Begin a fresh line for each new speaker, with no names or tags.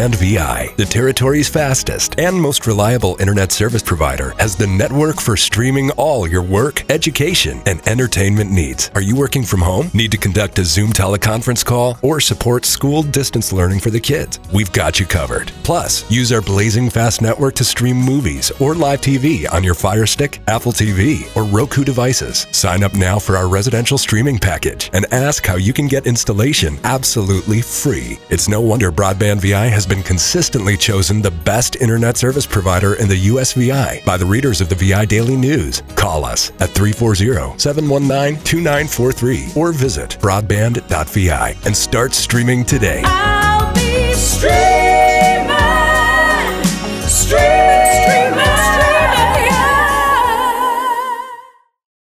Broadband VI, the territory's fastest and most reliable internet service provider, has the network for streaming all your work, education, and entertainment needs. Are you working from home? Need to conduct a Zoom teleconference call or support school distance learning for the kids? We've got you covered. Plus, use our blazing fast network to stream movies or live TV on your Fire Stick, Apple TV, or Roku devices. Sign up now for our residential streaming package and ask how you can get installation absolutely free. It's no wonder Broadband VI has been consistently chosen the best internet service provider in the USVI by the readers of the VI Daily News. Call us at 340-719-2943 or visit broadband.vi and start streaming today.
I'll be streaming.